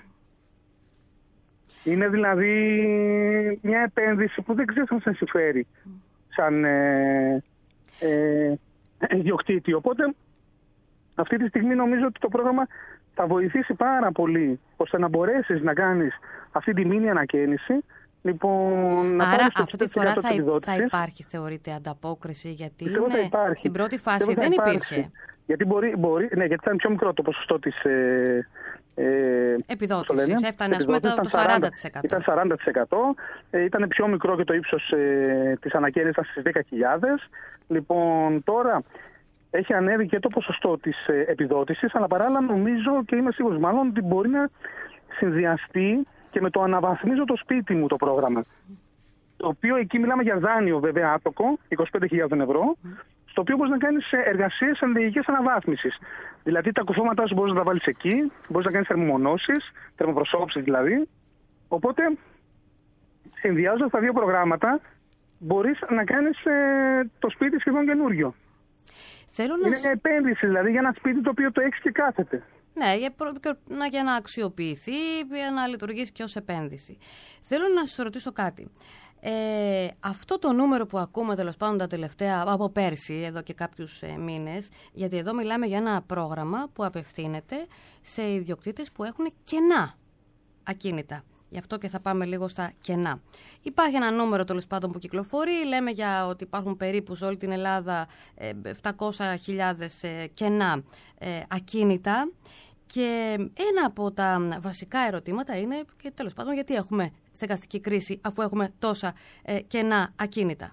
Είναι δηλαδή μια επένδυση που δεν ξέρω αν σε συμφέρει σαν ε, ε, ιδιοκτήτη. Οπότε αυτή τη στιγμή νομίζω ότι το πρόγραμμα θα βοηθήσει πάρα πολύ ώστε να μπορέσεις να κάνεις αυτή τη μήνυ ανακαίνιση Λοιπόν, να Άρα στο αυτή τη φορά θα, επιδότησης. θα υπάρχει, θεωρείται, ανταπόκριση, γιατί Πιστεύω θα είναι, υπάρχει. στην πρώτη φάση Πιστεύω θα δεν υπάρξει. υπήρχε. Γιατί μπορεί, μπορεί, ναι, γιατί ήταν πιο μικρό το ποσοστό της ε, ε, επιδότησης. Έφτανε, ας πούμε, το, το σαράντα τοις εκατό. Ήταν σαράντα τοις εκατό. Ε, ήταν πιο μικρό και το ύψος ε, της ανακαίνησης ήταν στις δέκα χιλιάδες. Λοιπόν, τώρα έχει ανέβει και το ποσοστό της ε, επιδότησης, αλλά παράλληλα νομίζω και είμαι σίγουρος μάλλον ότι μπορεί να συνδυαστεί και με το αναβαθμίζω το σπίτι μου το πρόγραμμα. Το οποίο εκεί μιλάμε για δάνειο βέβαια άτοκο, είκοσι πέντε χιλιάδες ευρώ, στο οποίο μπορείς να κάνεις εργασίες ενεργειακής αναβάθμισης. Δηλαδή τα κουφώματά σου μπορείς να τα βάλεις εκεί, μπορείς να κάνεις θερμομονώσεις, θερμοπροσώψεις δηλαδή. Οπότε, συνδυάζοντας τα δύο προγράμματα, μπορείς να κάνεις ε, το σπίτι σχεδόν καινούριο. Θέλω Είναι να... μια επένδυση δηλαδή για ένα σπίτι το οποίο το έχεις και κάθεται. Ναι, για, προ... για να αξιοποιηθεί, για να λειτουργήσει και ως επένδυση. Θέλω να σας ρωτήσω κάτι. Ε, αυτό το νούμερο που ακούμε τέλος πάντων τα τελευταία, από πέρσι, εδώ και κάποιους ε, μήνες, γιατί εδώ μιλάμε για ένα πρόγραμμα που απευθύνεται σε ιδιοκτήτες που έχουν κενά ακίνητα. Γι' αυτό και θα πάμε λίγο στα κενά. Υπάρχει ένα νούμερο τέλος πάντων που κυκλοφορεί. Λέμε για ότι υπάρχουν περίπου σε όλη την Ελλάδα επτακόσιες χιλιάδες κενά ακίνητα. Και ένα από τα βασικά ερωτήματα είναι και τέλος πάντων γιατί έχουμε στεγαστική κρίση αφού έχουμε τόσα κενά ακίνητα.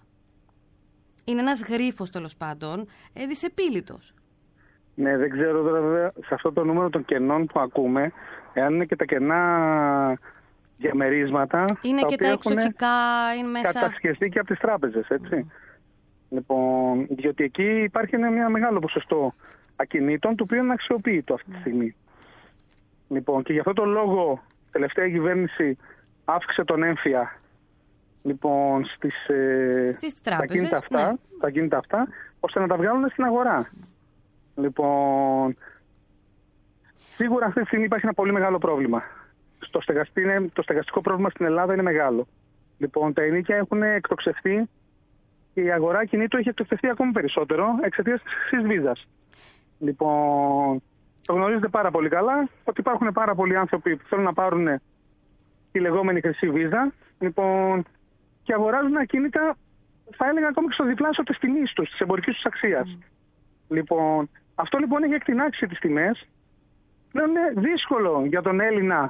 Είναι ένας γρίφος τέλος πάντων δυσεπίλητος. Ναι, δεν ξέρω τώρα βέβαια σε αυτό το νούμερο των κενών που ακούμε, εάν είναι και τα κενά διαμερίσματα. Είναι τα και τα εξοχικά, είναι μέσα. Κατασχεστεί και από τις τράπεζες, έτσι. Mm. Λοιπόν, διότι εκεί υπάρχει ένα μεγάλο ποσοστό ακινήτων, το οποίο είναι αξιοποιητό αυτή τη στιγμή. Mm. Λοιπόν, και γι' αυτό το λόγο, η τελευταία κυβέρνηση αύξησε τον έμφυα λοιπόν, στις, ε, στις τράπεζες, τα κίνητα αυτά, ναι. τα κίνητα αυτά, ώστε να τα βγάλουν στην αγορά. Mm. Λοιπόν, σίγουρα αυτή τη στιγμή υπάρχει ένα πολύ μεγάλο πρόβλημα. Στο στεγαστή είναι, το στεγαστικό πρόβλημα στην Ελλάδα είναι μεγάλο. Λοιπόν, τα ενοίκια έχουν εκτοξευθεί και η αγορά κινήτου έχει εκτοξευθεί ακόμη περισσότερο εξαιτίας της χρυσής βίζας. Λοιπόν, το γνωρίζετε πάρα πολύ καλά ότι υπάρχουν πάρα πολλοί άνθρωποι που θέλουν να πάρουν τη λεγόμενη χρυσή βίζα. Λοιπόν, και αγοράζουν ακίνητα, θα έλεγα ακόμη και στο διπλάσιο της τιμής τους, της εμπορικής τους αξίας. Mm. Λοιπόν, αυτό λοιπόν έχει εκτινάξει τις τιμές. Πλέον είναι δύσκολο για τον Έλληνα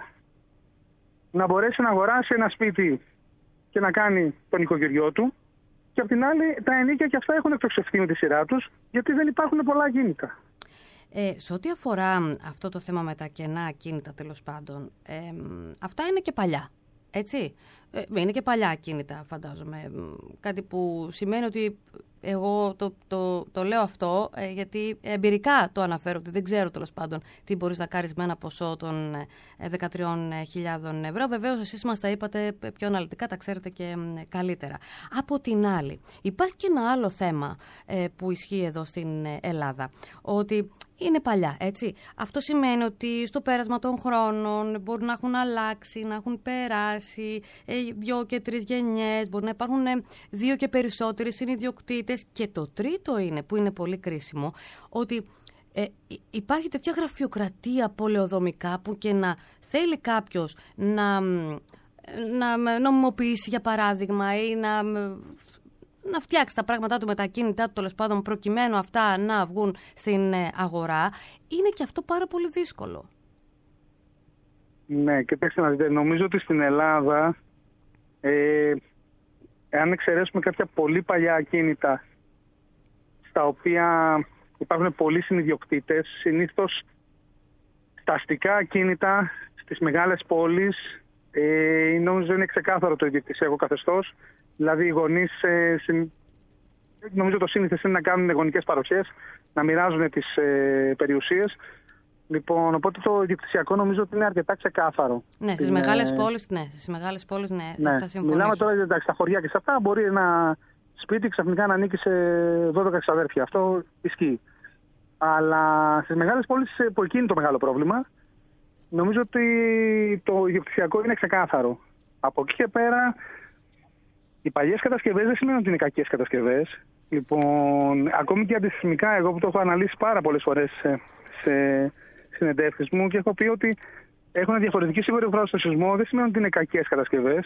να μπορέσει να αγοράσει ένα σπίτι και να κάνει τον οικογενειό του. Και απ' την άλλη, τα ενοίκια και αυτά έχουν εκτοξευθεί με τη σειρά τους, γιατί δεν υπάρχουν πολλά ακίνητα. Ε, σε ό,τι αφορά αυτό το θέμα με τα κενά ακίνητα, τέλος πάντων, ε, αυτά είναι και παλιά, έτσι. Ε, είναι και παλιά ακίνητα, φαντάζομαι. Κάτι που σημαίνει ότι εγώ το, το, το λέω αυτό ε, γιατί εμπειρικά το αναφέρω, ότι δεν ξέρω τέλος πάντων τι μπορείς να κάνεις με ένα ποσό των ε, δεκατρείς χιλιάδες ευρώ. Βεβαίως εσείς μας τα είπατε πιο αναλυτικά, τα ξέρετε και ε, καλύτερα. Από την άλλη, υπάρχει και ένα άλλο θέμα ε, που ισχύει εδώ στην Ελλάδα, ότι είναι παλιά, έτσι. Αυτό σημαίνει ότι στο πέρασμα των χρόνων μπορεί να έχουν αλλάξει, να έχουν περάσει ε, δύο και τρεις γενιές, μπορεί να υπάρχουν ε, δύο και περισσότεροι συνιδιοκτήτες. Και το τρίτο είναι, που είναι πολύ κρίσιμο, ότι ε, υπάρχει τέτοια γραφειοκρατία πολεοδομικά που και να θέλει κάποιος να, να νομιμοποιήσει, για παράδειγμα, ή να... να φτιάξει τα πράγματά του με τα ακίνητά του, τέλος πάντων, προκειμένου αυτά να βγουν στην αγορά, είναι και αυτό πάρα πολύ δύσκολο. Ναι, κοιτάξτε να δείτε, νομίζω ότι στην Ελλάδα, ε, εάν εξαιρέσουμε κάποια πολύ παλιά ακίνητα, στα οποία υπάρχουν πολλοί συνιδιοκτήτες, συνήθως στα αστικά ακίνητα στις μεγάλες πόλεις, ε, νομίζω είναι ξεκάθαρο το ιδιοκτησιακό καθεστώς. Δηλαδή οι γονείς, ε, συν... νομίζω το σύνηθες είναι να κάνουν γονικές παροχές, να μοιράζουν τις ε, περιουσίες. Λοιπόν, οπότε το ιδιοκτησιακό νομίζω ότι είναι αρκετά ξεκάθαρο. Ναι, στις είναι... μεγάλες πόλεις, ναι, στις μεγάλες πόλεις, ναι, ναι. θα συμφωνήσω. Μιλάμε τώρα για τα χωριά και σε αυτά, μπορεί ένα σπίτι ξαφνικά να ανήκει σε δώδεκα ξαδέρφια. Αυτό ισχύει. Αλλά στις μεγάλες πόλεις, που εκεί είναι το μεγάλο πρόβλημα, νομίζω ότι το ιδιοκτησιακό είναι ξεκάθαρο. Από εκεί και πέρα, οι παλιές κατασκευές δεν σημαίνουν ότι είναι κακές κατασκευές. Λοιπόν, ακόμη και αντισυσμικά, εγώ που το έχω αναλύσει πάρα πολλές φορές σε, σε συνεντεύξεις μου και έχω πει ότι έχουν διαφορετική συμπεριφορά στο σεισμό, δεν σημαίνει ότι είναι κακές κατασκευές.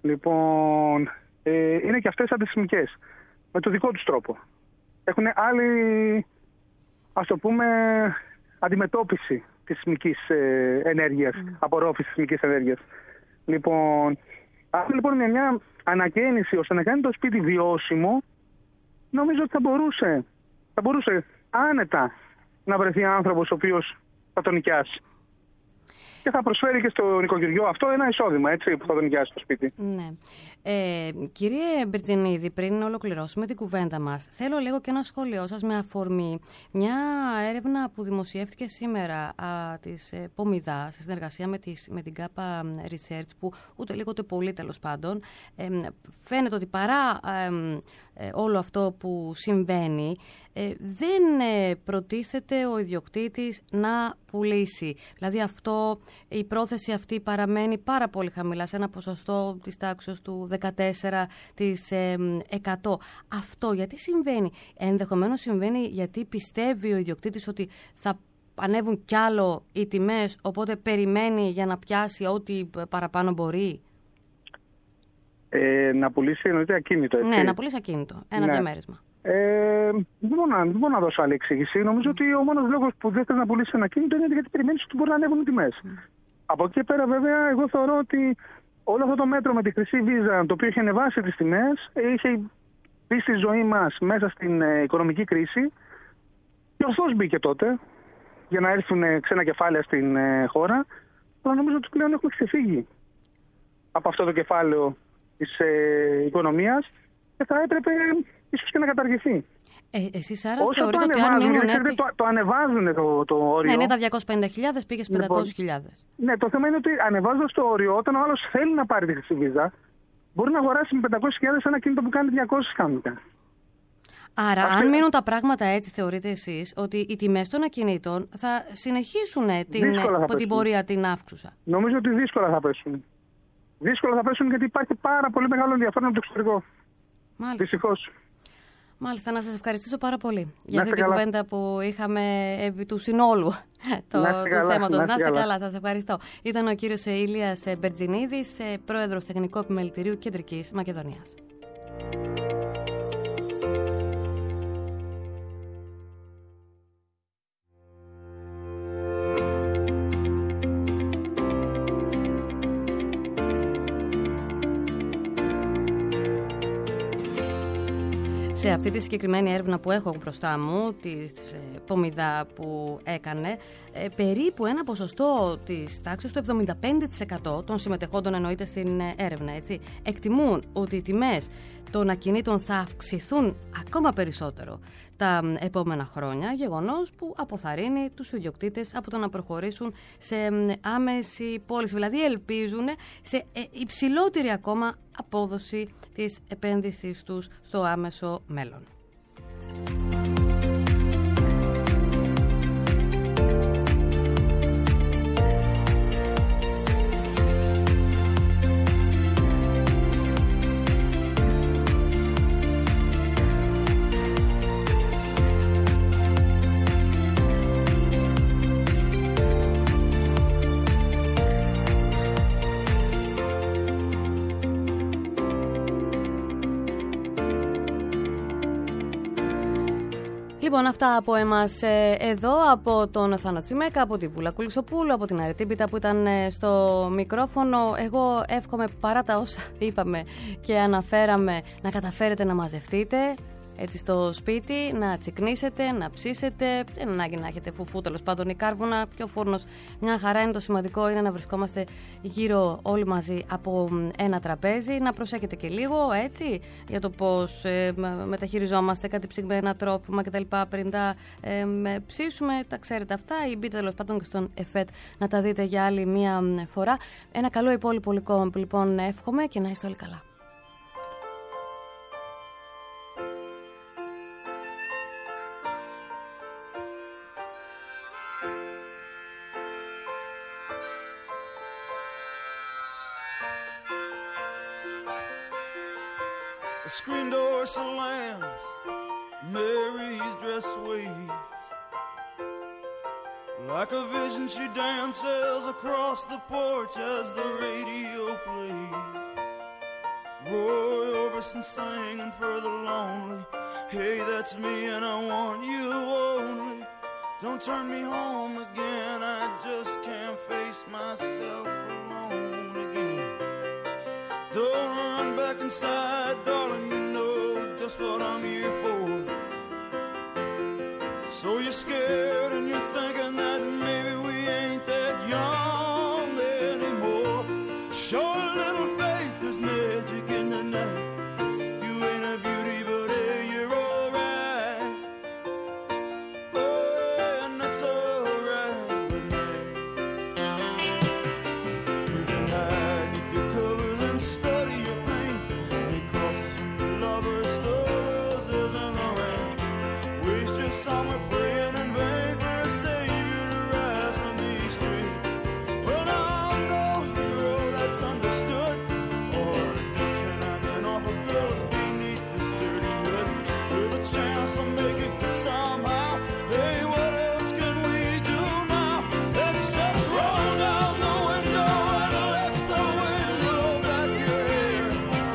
Λοιπόν, ε, είναι και αυτές αντισημικές, με το δικό τους τρόπο. Έχουν άλλη, ας το πούμε, αντιμετώπιση της σεισμικής ε, ενέργειας, mm. απορρόφησης της σεισμικής ενέργειας. Λοιπόν, αυτή λοιπόν είναι μια ανακαίνιση ώστε να κάνει το σπίτι βιώσιμο. Νομίζω ότι θα μπορούσε, θα μπορούσε άνετα να βρεθεί άνθρωπος ο οποίος θα τον νοικιάσει. Και θα προσφέρει και στο νοικοκυριό αυτό ένα εισόδημα, έτσι, που θα τον νοικιάσει το σπίτι. Ναι. Ε, κύριε Μπερτζινίδη, πριν ολοκληρώσουμε την κουβέντα μας, θέλω λίγο και ένα σχόλιο σας με αφορμή μια έρευνα που δημοσιεύτηκε σήμερα α, της ε, Πομιδά, σε συνεργασία με, τις, με την ΚΑΠΑ Research, που ούτε λίγο ούτε πολύ τέλος πάντων, ε, φαίνεται ότι παρά ε, ε, όλο αυτό που συμβαίνει, ε, δεν ε, προτίθεται ο ιδιοκτήτης να πουλήσει. Δηλαδή αυτό, η πρόθεση αυτή παραμένει πάρα πολύ χαμηλά, σε ένα ποσοστό της τάξης του δεκατέσσερα τοις εκατό. Αυτό γιατί συμβαίνει? Ενδεχομένως συμβαίνει γιατί πιστεύει ο ιδιοκτήτης ότι θα ανέβουν κι άλλο οι τιμές, οπότε περιμένει για να πιάσει ό,τι παραπάνω μπορεί. Ε, να πουλήσει εννοείται ακίνητο, έτσι. Ναι, να πουλήσει ακίνητο. Ένα ναι. διαμέρισμα. Ε, δεν, μπορώ να, δεν μπορώ να δώσω άλλη εξήγηση. Νομίζω mm. ότι ο μόνος λόγος που δεν θέλει να πουλήσει ένα ακίνητο είναι γιατί περιμένει ότι μπορεί να ανέβουν οι τιμές. Mm. Από εκεί και πέρα, βέβαια, εγώ θεωρώ ότι όλο αυτό το μέτρο με τη χρυσή βίζα, το οποίο είχε ανεβάσει τις τιμές, είχε μπει στη ζωή μας μέσα στην ε, οικονομική κρίση. Και ορθώς μπήκε τότε για να έρθουν ξένα κεφάλαια στην ε, χώρα. Αλλά νομίζω ότι πλέον έχουμε ξεφύγει από αυτό το κεφάλαιο της ε, οικονομίας και θα έπρεπε ίσως και να καταργηθεί. Ε, εσείς άρα όσο θεωρείτε ότι αν μείνουν έτσι... Το, το ανεβάζουν το, το όριο. Ναι, είναι τα διακόσιες πενήντα χιλιάδες, πήγε στις πεντακόσιες χιλιάδες. Λοιπόν, ναι, το θέμα είναι ότι ανεβάζοντας το όριο, όταν ο άλλος θέλει να πάρει τη χρυσή βίζα, μπορεί να αγοράσει με πεντακόσιες χιλιάδες ένα κινητό που κάνει διακόσιες κανονικά. Άρα, Αυτή... αν μείνουν τα πράγματα έτσι, θεωρείτε εσείς ότι οι τιμές των ακινήτων θα συνεχίσουν την, από την πορεία την αύξουσα? Νομίζω ότι δύσκολα θα πέσουν. Δύσκολα θα πέσουν γιατί υπάρχει πάρα πολύ μεγάλο ενδιαφέρον από το εξωτερικό. Μάλιστα. Δυστυχώς. Μάλιστα, να σας ευχαριστήσω πάρα πολύ για αυτή την κουβέντα που είχαμε επί του συνόλου το, του καλά, θέματος. Να είστε καλά. καλά, σας ευχαριστώ. Ήταν ο κύριος Ηλίας Μπερτζινίδης, πρόεδρος Τεχνικού Επιμελητηρίου Κεντρικής Μακεδονίας. Σε αυτή τη συγκεκριμένη έρευνα που έχω μπροστά μου, της Πομιδά που έκανε, περίπου ένα ποσοστό της τάξης του εβδομήντα πέντε τοις εκατό των συμμετεχόντων, εννοείται στην έρευνα, έτσι, εκτιμούν ότι οι τιμές των ακινήτων θα αυξηθούν ακόμα περισσότερο τα επόμενα χρόνια, γεγονός που αποθαρρύνει τους ιδιοκτήτες από το να προχωρήσουν σε άμεση πώληση. Δηλαδή ελπίζουν σε υψηλότερη ακόμα απόδοση της επένδυσης τους στο άμεσο μέλλον. Λοιπόν, αυτά από εμάς ε, εδώ, από τον Θάνο Τσιμέκα, από τη Βούλα Κουλουσοπούλου, από την Αρετήμπητα που ήταν ε, στο μικρόφωνο. Εγώ εύχομαι, παρά τα όσα είπαμε και αναφέραμε, να καταφέρετε να μαζευτείτε έτσι στο σπίτι, να τσικνίσετε, να ψήσετε. Δεν ανάγκη να έχετε φουφού, τέλος πάντων, ή κάρβουνα, πιο φούρνος. Μια χαρά είναι. Το σημαντικό είναι να βρισκόμαστε γύρω όλοι μαζί από ένα τραπέζι. Να προσέχετε και λίγο, έτσι, για το πώς ε, μεταχειριζόμαστε κάτι ψυγμένα τρόφιμα κτλ. Πριν τα ε, ψήσουμε, τα ξέρετε αυτά, ή μπείτε τέλος πάντων και στον ΕΦΕΤ να τα δείτε για άλλη μία φορά. Ένα καλό υπόλοιπο λοιπόν εύχομαι και να είστε όλοι καλά. The screen door slams, Mary's dress waves. Like a vision she dances across the porch as the radio plays. Roy Orbison singing for the lonely. Hey, that's me and I want you only. Don't turn me home again, I just can't face myself alone again. Don't run back inside, darling, you know just what I'm here for. So you're scared and you're thinking that maybe we ain't that young anymore. Show a little faith, there's magic in the night. You ain't a beauty, but hey, you're alright. Oh, and that's alright with me. You can hide beneath your covers and study your pain. Make crosses from your lovers, the roses and the rain. Waste your summer praying in vain for a savior to rise from these streets. Well, now I know you're all that's understood. Or addiction acting off a girl is beneath this dirty hood. With a chance to make it good somehow. Hey, what else can we do now? Except roll down the window and let the wind blow back your hair.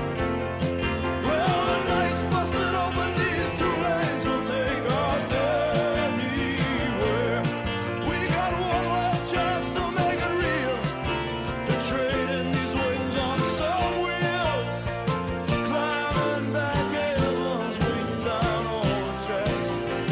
Well, the night's busted open, these two lanes will take us anywhere. We got one last chance to make it real, to trade in these wings on some wheels, climbing back hills, waiting down all the tracks.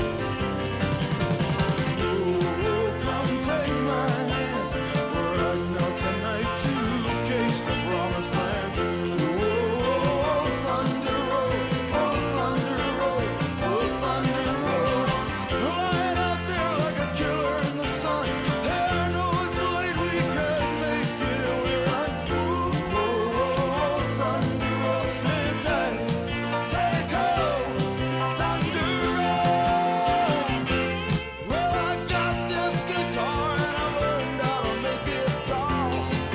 Oh, come take my hand, we're riding out tonight to case the promised land. Oh, Thunder Road, oh, Thunder Road, oh, Thunder Road. Lying out there like a killer in the sun. Hey, I know it's late, we can't make it, and we run. Oh, Thunder Road, sit tight, take hold, Thunder Road. Well, I got this guitar and I learned how to make it tall.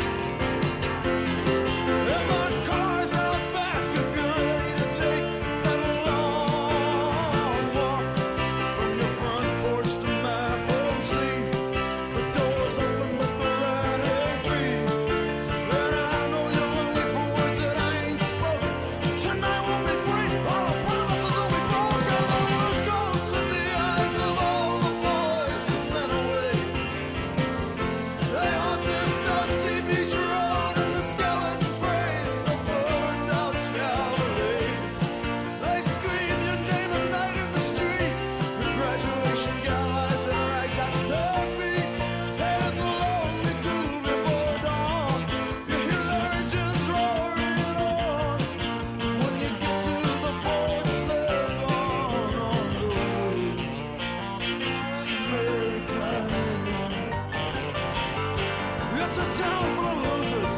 And my car's out back if you're ready to take that long walk from your front porch to my front seat. The door's open but the ride ain't free. And I know you're lonely for words that I ain't spoken. Tonight won't be free, all the promises will be broken. There were ghosts in the eyes of all the boys you sent away. They haunt this dusty beach road and the skeleton frames of burned out Chevrolets. They scream your name at night in the street. Your graduation gown lies in rags at their feet. And the lonely cool before dawn. You hear their engines roaring on. When you get to the ports, they're gone on the road. So Mary Climb. It's a town full of losers,